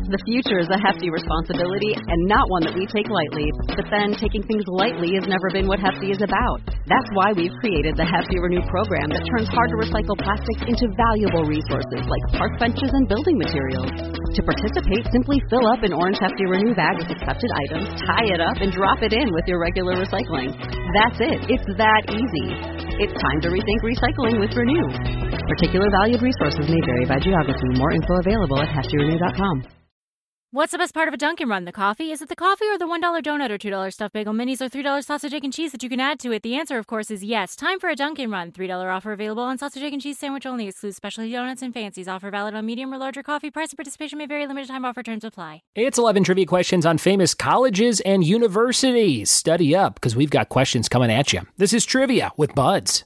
The future is a hefty responsibility and not one that we take lightly. But then taking things lightly has never been what Hefty is about. That's why we've created the Hefty Renew program that turns hard-to-recycle plastics into valuable resources like park benches and building materials. To participate, simply fill up an orange Hefty Renew bag with accepted items, tie it up, and drop it in with your regular recycling. That's it. It's that easy. It's time to rethink recycling with Renew. Particular valued resources may vary by geography. More info available at heftyrenew.com. What's the best part of a Dunkin' Run? The coffee? Is it the coffee or the $1 donut or $2 stuffed bagel minis or $3 sausage, egg, and cheese that you can add to it? The answer, of course, is yes. Time for a Dunkin' Run. $3 offer available on sausage, egg, and cheese sandwich only. Excludes specialty donuts and fancies. Offer valid on medium or larger coffee. Price and participation may vary. Limited time offer. Terms apply. It's 11 trivia questions on famous colleges and universities. Study up, because we've got questions coming at you. This is Trivia with Buds.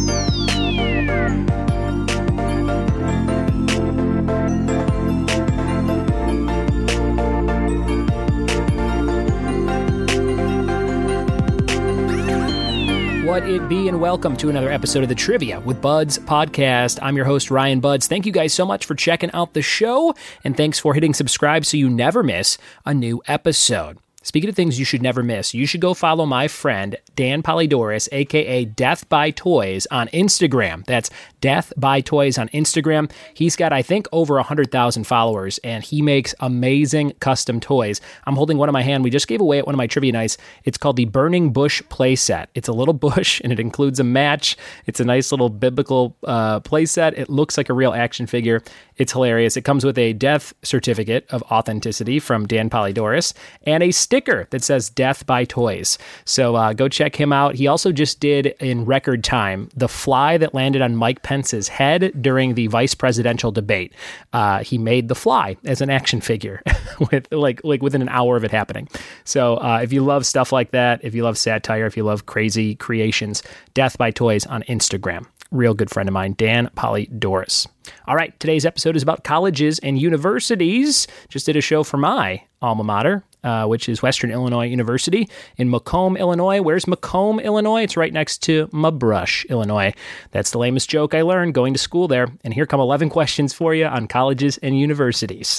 What it be, and welcome to another episode of the Trivia with Buds podcast. I'm your host, Ryan Buds. Thank you guys so much for checking out the show, and thanks for hitting subscribe so you never miss a new episode. Speaking of things you should never miss, you should go follow my friend, Dan Polydorus, a.k.a. Death by Toys, on Instagram. That's Death by Toys on Instagram. He's got, I think, over 100,000 followers, and he makes amazing custom toys. I'm holding one in my hand. We just gave away at one of my trivia nights. It's called the Burning Bush playset. It's a little bush, and it includes a match. It's a nice little biblical playset. It looks like a real action figure. It's hilarious. It comes with a death certificate of authenticity from Dan Polydorus and a sticker that says Death by Toys. So go check him out. He also just did, in record time, the fly that landed on Mike Pence's head during the vice presidential debate. He made the fly as an action figure with like within an hour of it happening. So if you love stuff like that, if you love satire, if you love crazy creations, Death by Toys on Instagram. Real good friend of mine, Dan Polydorus. All right, today's episode is about colleges and universities. Just did a show for my alma mater, which is Western Illinois University in Macomb, Illinois. Where's Macomb, Illinois? It's right next to Mabrush, Illinois. That's the lamest joke I learned going to school there. And here come 11 questions for you on colleges and universities.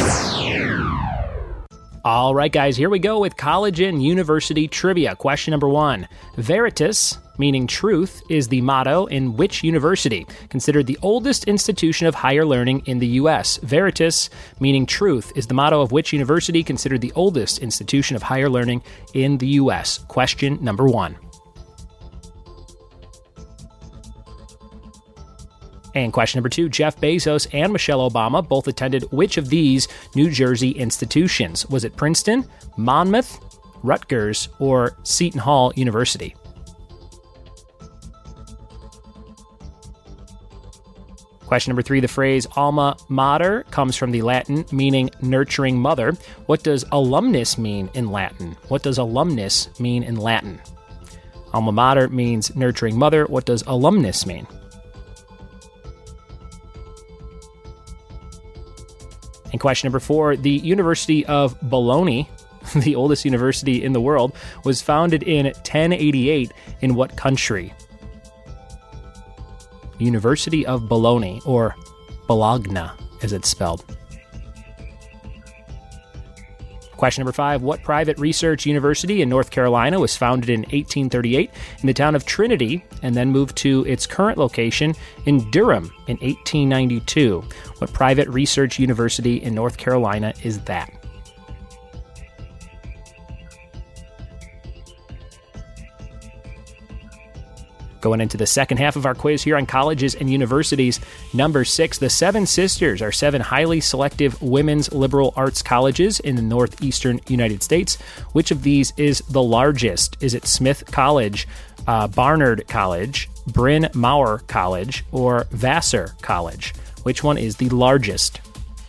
All right, guys, here we go with college and university trivia. Question number 1. Veritas, meaning truth, is the motto in which university? Considered the oldest institution of higher learning in the U.S. Veritas, meaning truth, is the motto of which university? Considered the oldest institution of higher learning in the U.S. Question number 1. And question number 2, Jeff Bezos and Michelle Obama both attended which of these New Jersey institutions? Was it Princeton, Monmouth, Rutgers, or Seton Hall University? Question number 3, the phrase alma mater comes from the Latin meaning nurturing mother. What does alumnus mean in Latin? What does alumnus mean in Latin? Alma mater means nurturing mother. What does alumnus mean? And question number 4, the University of Bologna, the oldest university in the world, was founded in 1088 in what country? University of Bologna, or Bologna, as it's spelled. Question number 5, what private research university in North Carolina was founded in 1838 in the town of Trinity and then moved to its current location in Durham in 1892? What private research university in North Carolina is that? Going into the second half of our quiz here on colleges and universities. Number 6, the Seven Sisters are 7 highly selective women's liberal arts colleges in the northeastern United States. Which of these is the largest? Is it Smith College, Barnard College, Bryn Mawr College, or Vassar College? Which one is the largest?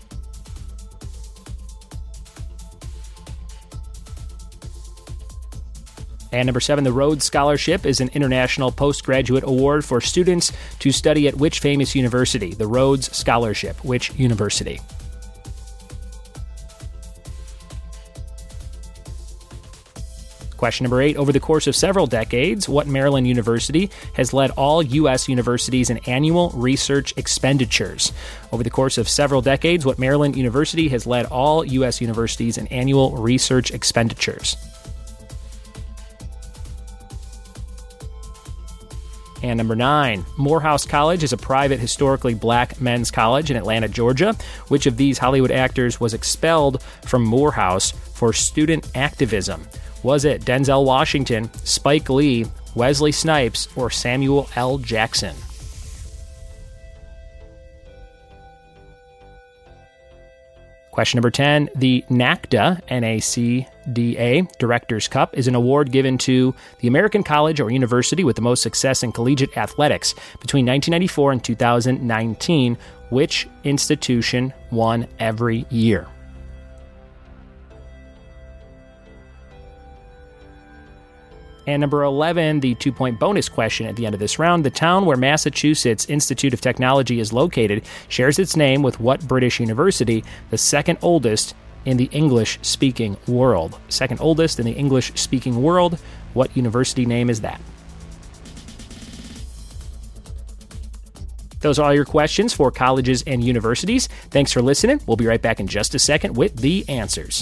And number 7, the Rhodes Scholarship is an international postgraduate award for students to study at which famous university? The Rhodes Scholarship, which university? Question number 8. Over the course of several decades, what Maryland university has led all U.S. universities in annual research expenditures? Over the course of several decades, what Maryland university has led all U.S. universities in annual research expenditures? And number 9, Morehouse College is a private historically black men's college in Atlanta, Georgia. Which of these Hollywood actors was expelled from Morehouse for student activism? Was it Denzel Washington, Spike Lee, Wesley Snipes, or Samuel L. Jackson? Question number 10, the NACDA, N-A-C-D-A, Director's Cup is an award given to the American college or university with the most success in collegiate athletics between 1994 and 2019. Which institution won every year? And number 11, the 2-point bonus question at the end of this round. The town where Massachusetts Institute of Technology is located shares its name with what British university, the second oldest in the English-speaking world? Second oldest in the English-speaking world. What university name is that? Those are all your questions for colleges and universities. Thanks for listening. We'll be right back in just a second with the answers.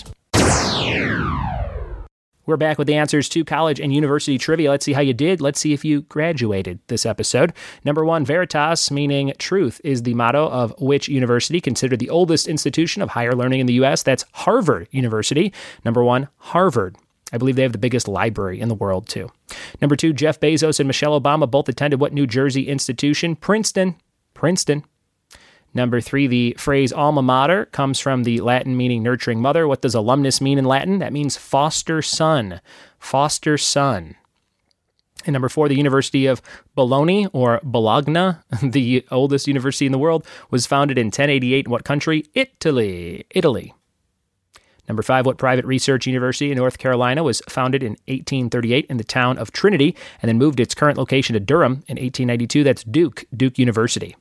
We're back with the answers to college and university trivia. Let's see how you did. Let's see if you graduated this episode. Number 1, Veritas, meaning truth, is the motto of which university considered the oldest institution of higher learning in the U.S.? That's Harvard University. Number 1, Harvard. I believe they have the biggest library in the world, too. Number 2, Jeff Bezos and Michelle Obama both attended what New Jersey institution? Princeton. Number 3, the phrase alma mater comes from the Latin meaning nurturing mother. What does alumnus mean in Latin? That means foster son. Foster son. And number 4, the University of Bologna, or Bologna, the oldest university in the world, was founded in 1088 in what country? Italy. Number 5, what private research university in North Carolina was founded in 1838 in the town of Trinity and then moved its current location to Durham in 1892? That's Duke University.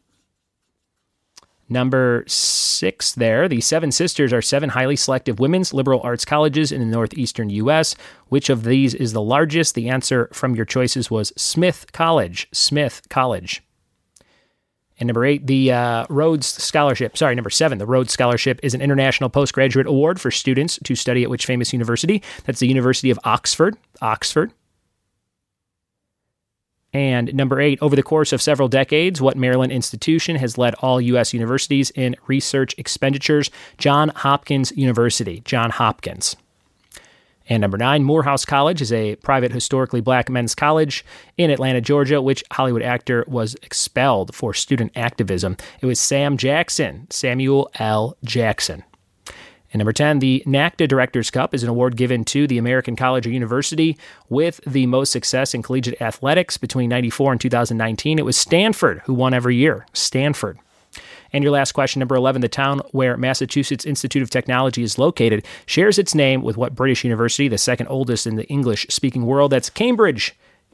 Number 6 there, the Seven Sisters are 7 highly selective women's liberal arts colleges in the northeastern U.S. Which of these is the largest? The answer from your choices was Smith College. And number 8, the Rhodes Scholarship. Number 7, the Rhodes Scholarship is an international postgraduate award for students to study at which famous university? That's the University of Oxford. And number 8, over the course of several decades, what Maryland institution has led all U.S. universities in research expenditures? Johns Hopkins University. And number 9, Morehouse College is a private historically black men's college in Atlanta, Georgia. Which Hollywood actor was expelled for student activism? It was Samuel L. Jackson. And number 10, the NACDA Director's Cup is an award given to the American college or university with the most success in collegiate athletics between 94 and 2019. It was Stanford, who won every year. Stanford. And your last question, number 11, the town where Massachusetts Institute of Technology is located shares its name with what British university, the second oldest in the English-speaking world? That's Cambridge.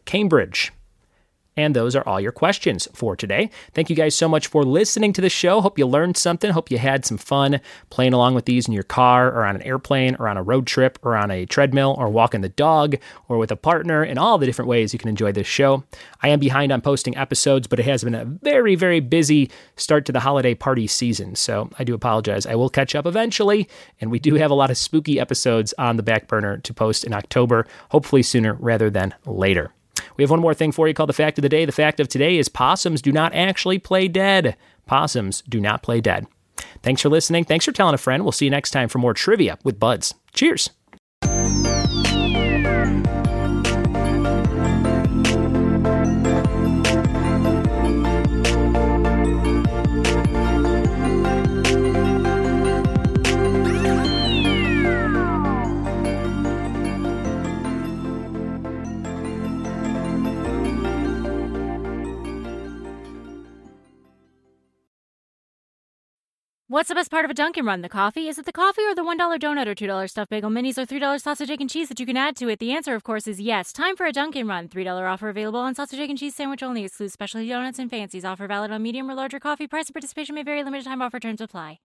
And those are all your questions for today. Thank you guys so much for listening to the show. Hope you learned something. Hope you had some fun playing along with these in your car or on an airplane or on a road trip or on a treadmill or walking the dog or with a partner and all the different ways you can enjoy this show. I am behind on posting episodes, but it has been a very, very busy start to the holiday party season. So I do apologize. I will catch up eventually. And we do have a lot of spooky episodes on the back burner to post in October, hopefully sooner rather than later. We have one more thing for you called the Fact of the Day. The fact of today is possums do not actually play dead. Possums do not play dead. Thanks for listening. Thanks for telling a friend. We'll see you next time for more trivia with Buds. Cheers. What's the best part of a Dunkin' Run? The coffee? Is it the coffee or the $1 donut or $2 stuffed bagel minis or $3 sausage, egg, and cheese that you can add to it? The answer, of course, is yes. Time for a Dunkin' Run. $3 offer available on sausage, egg, and cheese sandwich only. Excludes specialty donuts and fancies. Offer valid on medium or larger coffee. Price and participation may vary. Limited time offer. Terms apply.